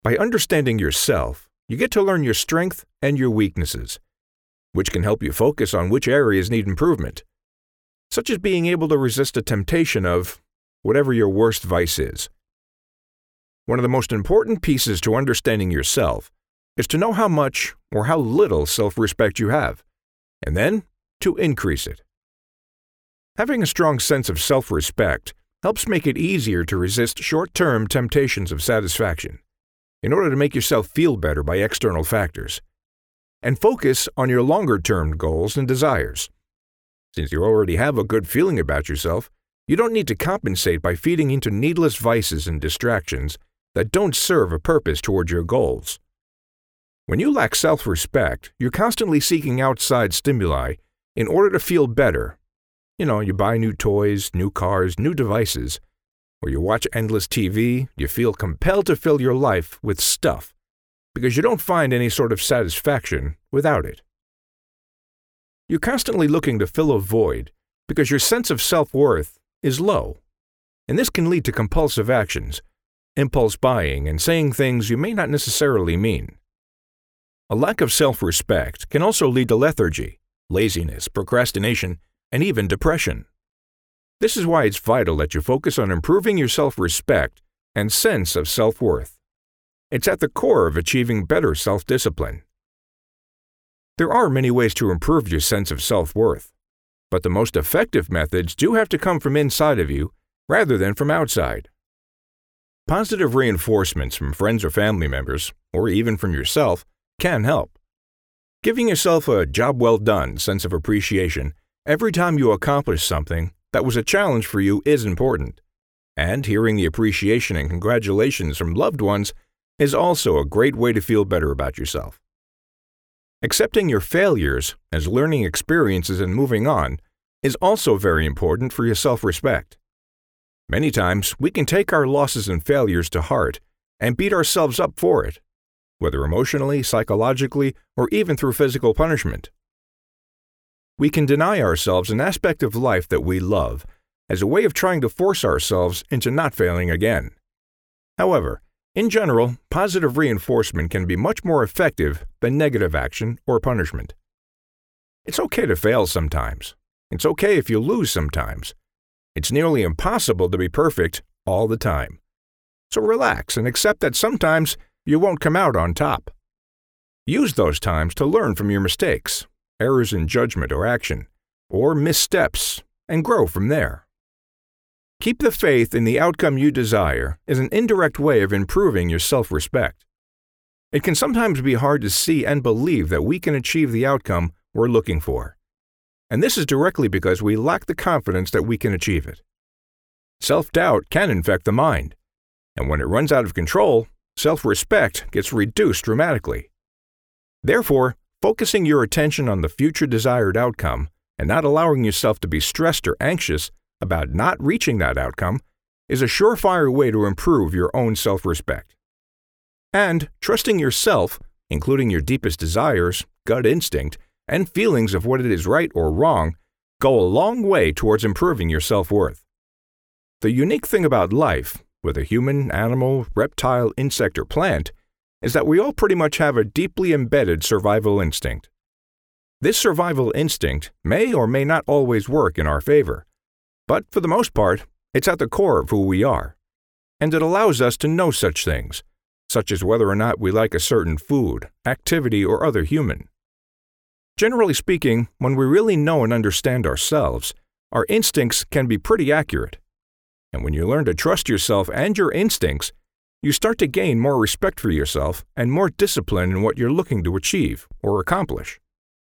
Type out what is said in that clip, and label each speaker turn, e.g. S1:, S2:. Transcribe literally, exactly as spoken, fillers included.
S1: By understanding yourself, you get to learn your strength and your weaknesses, which can help you focus on which areas need improvement, such as being able to resist a temptation of whatever your worst vice is. One of the most important pieces to understanding yourself is to know how much or how little self-respect you have, and then to increase it. Having a strong sense of self-respect helps make it easier to resist short-term temptations of satisfaction in order to make yourself feel better by external factors, and focus on your longer-term goals and desires. Since you already have a good feeling about yourself, you don't need to compensate by feeding into needless vices and distractions that don't serve a purpose toward your goals. When you lack self-respect, you're constantly seeking outside stimuli in order to feel better. You know, you buy new toys, new cars, new devices, or you watch endless T V, you feel compelled to fill your life with stuff because you don't find any sort of satisfaction without it. You're constantly looking to fill a void because your sense of self-worth is low, and this can lead to compulsive actions, impulse buying, and saying things you may not necessarily mean. A lack of self-respect can also lead to lethargy, laziness, procrastination, and even depression. This is why it's vital that you focus on improving your self-respect and sense of self-worth. It's at the core of achieving better self-discipline. There are many ways to improve your sense of self-worth, but the most effective methods do have to come from inside of you rather than from outside. Positive reinforcements from friends or family members, or even from yourself, can help. Giving yourself a job well done sense of appreciation every time you accomplish something that was a challenge for you is important, and hearing the appreciation and congratulations from loved ones is also a great way to feel better about yourself. Accepting your failures as learning experiences and moving on is also very important for your self-respect. Many times, we can take our losses and failures to heart and beat ourselves up for it, whether emotionally, psychologically, or even through physical punishment. We can deny ourselves an aspect of life that we love as a way of trying to force ourselves into not failing again. However, in general, positive reinforcement can be much more effective than negative action or punishment. It's okay to fail sometimes. It's okay if you lose sometimes. It's nearly impossible to be perfect all the time. So relax and accept that sometimes you won't come out on top. Use those times to learn from your mistakes, errors in judgment or action, or missteps, and grow from there. Keep the faith in the outcome you desire is an indirect way of improving your self-respect. It can sometimes be hard to see and believe that we can achieve the outcome we're looking for. And this is directly because we lack the confidence that we can achieve it. Self-doubt can infect the mind, and when it runs out of control, self-respect gets reduced dramatically. Therefore, focusing your attention on the future desired outcome and not allowing yourself to be stressed or anxious about not reaching that outcome is a surefire way to improve your own self-respect. And trusting yourself, including your deepest desires, gut instinct, and feelings of what it is right or wrong, go a long way towards improving your self-worth. The unique thing about life, whether human, animal, reptile, insect, or plant, is that we all pretty much have a deeply embedded survival instinct. This survival instinct may or may not always work in our favor, but for the most part, it's at the core of who we are, and it allows us to know such things, such as whether or not we like a certain food, activity, or other human. Generally speaking, when we really know and understand ourselves, our instincts can be pretty accurate. And when you learn to trust yourself and your instincts, you start to gain more respect for yourself and more discipline in what you're looking to achieve or accomplish.